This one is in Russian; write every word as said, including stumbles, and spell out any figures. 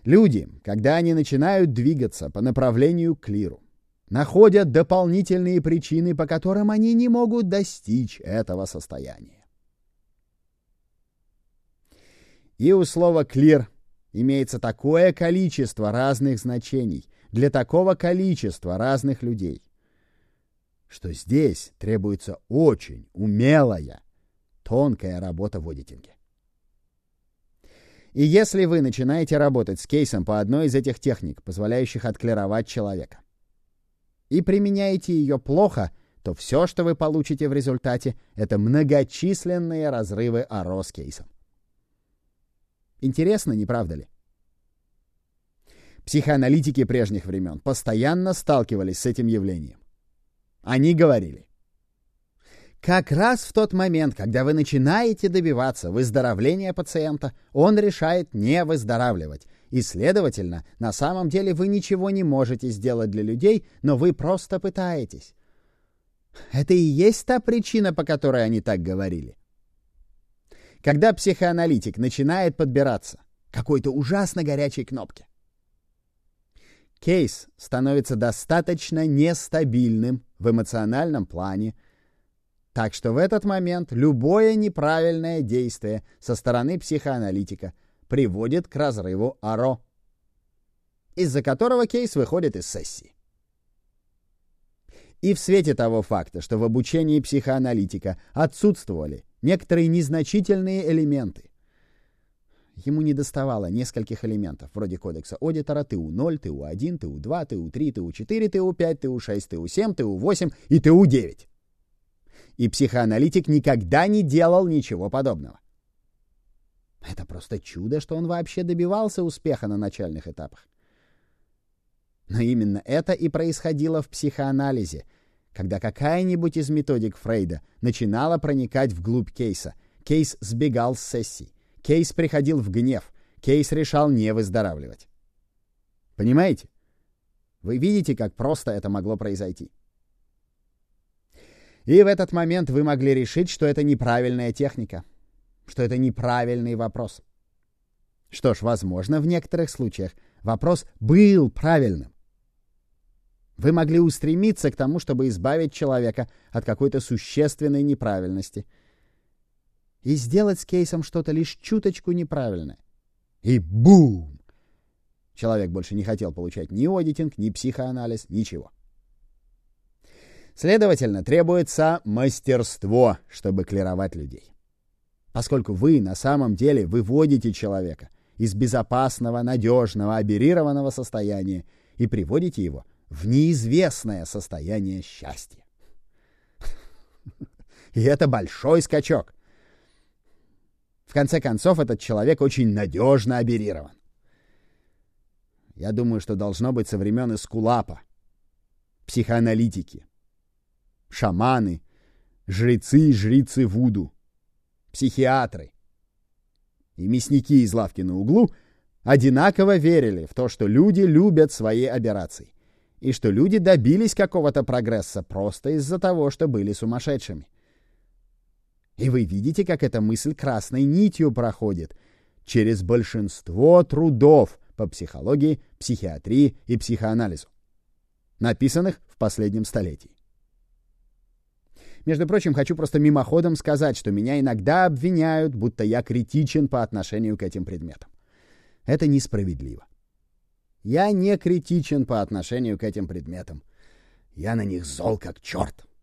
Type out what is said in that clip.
Люди, когда они начинают двигаться по направлению к клиру, находят дополнительные причины, по которым они не могут достичь этого состояния. И у слова «клир» имеется такое количество разных значений для такого количества разных людей, что здесь требуется очень умелая, тонкая работа в одитинге. И если вы начинаете работать с кейсом по одной из этих техник, позволяющих отклировать человека, и применяете ее плохо, то все, что вы получите в результате, это многочисленные разрывы АРО с кейсом. Интересно, не правда ли? Психоаналитики прежних времен постоянно сталкивались с этим явлением. Они говорили: как раз в тот момент, когда вы начинаете добиваться выздоровления пациента, он решает не выздоравливать. И, следовательно, на самом деле вы ничего не можете сделать для людей, но вы просто пытаетесь. Это и есть та причина, по которой они так говорили. Когда психоаналитик начинает подбираться к какой-то ужасно горячей кнопке, кейс становится достаточно нестабильным в эмоциональном плане, так что в этот момент любое неправильное действие со стороны психоаналитика приводит к разрыву АРО, из-за которого кейс выходит из сессии. И в свете того факта, что в обучении психоаналитика отсутствовали некоторые незначительные элементы, ему недоставало нескольких элементов, вроде кодекса аудитора тэ у ноль, тэ у один, тэ у два, тэ у три, тэ у четыре, тэ у пять, тэ у шесть, тэ у семь, тэ у восемь и тэ у девять. И психоаналитик никогда не делал ничего подобного. Это просто чудо, что он вообще добивался успеха на начальных этапах. Но именно это и происходило в психоанализе, когда какая-нибудь из методик Фрейда начинала проникать вглубь кейса. Кейс сбегал с сессий. Кейс приходил в гнев. Кейс решал не выздоравливать. Понимаете? Вы видите, как просто это могло произойти. И в этот момент вы могли решить, что это неправильная техника, что это неправильный вопрос. Что ж, возможно, в некоторых случаях вопрос был правильным. Вы могли устремиться к тому, чтобы избавить человека от какой-то существенной неправильности и сделать с кейсом что-то лишь чуточку неправильное. И бум! Человек больше не хотел получать ни аудитинг, ни психоанализ, ничего. Следовательно, требуется мастерство, чтобы клировать людей. Поскольку вы на самом деле выводите человека из безопасного, надежного, аберрированного состояния и приводите его в неизвестное состояние счастья. И это большой скачок. В конце концов, этот человек очень надежно аберрирован. Я думаю, что должно быть со времен Эскулапа. Психоаналитики, шаманы, жрецы и жрицы вуду, психиатры и мясники из лавки на углу одинаково верили в то, что люди любят свои аберрации, и что люди добились какого-то прогресса просто из-за того, что были сумасшедшими. И вы видите, как эта мысль красной нитью проходит через большинство трудов по психологии, психиатрии и психоанализу, написанных в последнем столетии. Между прочим, хочу просто мимоходом сказать, что меня иногда обвиняют, будто я критичен по отношению к этим предметам. Это несправедливо. Я не критичен по отношению к этим предметам. Я на них зол как черт.